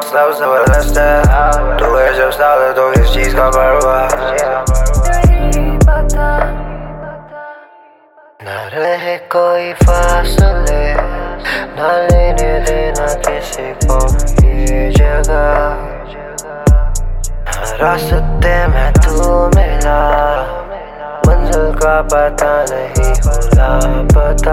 सब जबरदस्त है। तू है जब साथ तो किस चीज का परवाह न रहे कोई फासले, न लेने देना किसी को ये जगह। रास्ते में तू मिला, मंजिल का पता नहीं हो लापता।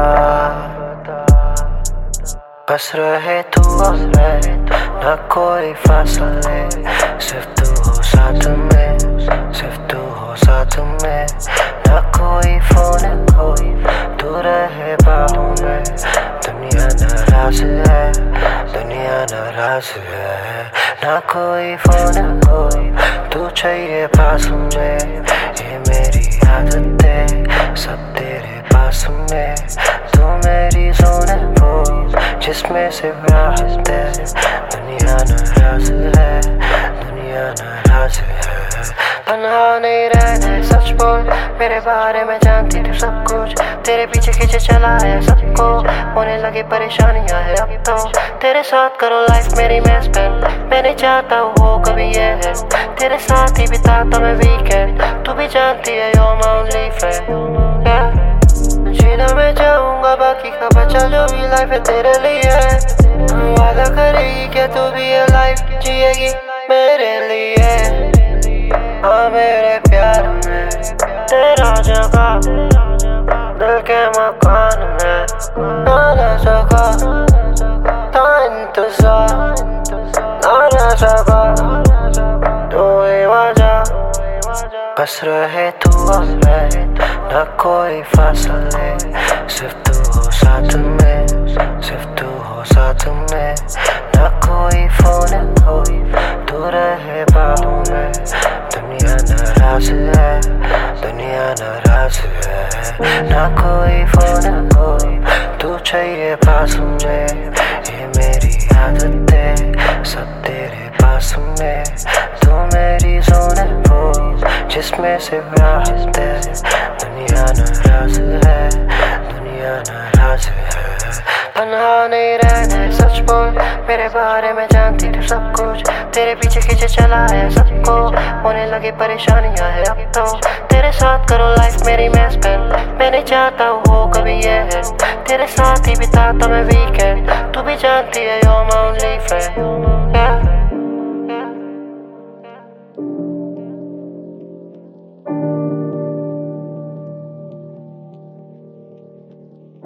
बस रहे तू और मैं, न कोई फासले, सिर्फ तू हो साथ में, सिर्फ तू हो साथ में। न कोई फोन कोई, तू रहे बाहों में। दुनिया नाराज है, दुनिया नाराज है। न कोई फोन कोई, तू चाहिए पास में। ये मेरी आदत है, सब तेरे पास में। तू मेरी जोन है वो, जिसमें सिर्फ राहत है। दुनिया नाराज है, दुनिया नाराज है। तन्हा नहीं रहना सच बोल, मेरे बारे में जानती तू सब कुछ। तेरे पीछे खींचे चला है सबको, होने लगी परेशानियां है अब तो। तेरे साथ करो लाइफ मेरी मैं स्पेंड, मैं नहीं चाहता हो कभी ये है। तेरे साथ ही बिताता मैं वीकेंड, तू भी जानती है you're my only friend। जीना मैं चाहूंगा बाकी का बचा जो भी लाइफ है तेरे लिए। वादा करेगी क्या तू भी ये लाइफ जिएगी मेरे लिए। हाँ मेरे प्यार में तेरा जगह, दिल के मकान में ना रह सका। था इंतजार ना रह सका, तू ही वजह। बस रहे तू और मैं, न कोई फासले, सिर्फ तू हो साथ में, सिर्फ तू हो साथ में। न कोई फोन कोई, तू रहे बाहों में। दुनिया नाराज है, दुनिया नाराज है। न कोई फोन कोई, तू चाहिए पास में। ये मेरी आदत है, सब तेरे पास में। तू मेरी जोन है वो, जिसमें सिर्फ राहत है। दुनिया नाराज है, दुनिया नाराज है। तन्हा नहीं रहना सच बोल, मेरे बारे में जानती तू सब कुछ। तेरे पीछे खींचे चला है सबको, होने लगी परेशानियां है अब तो। तेरे साथ करो लाइफ मेरी मैं स्पेंड, मैं नहीं चाहता हो कभी ये है। तेरे साथ ही बिताता मैं वीकेंड, तू भी जानती है you're my only friend।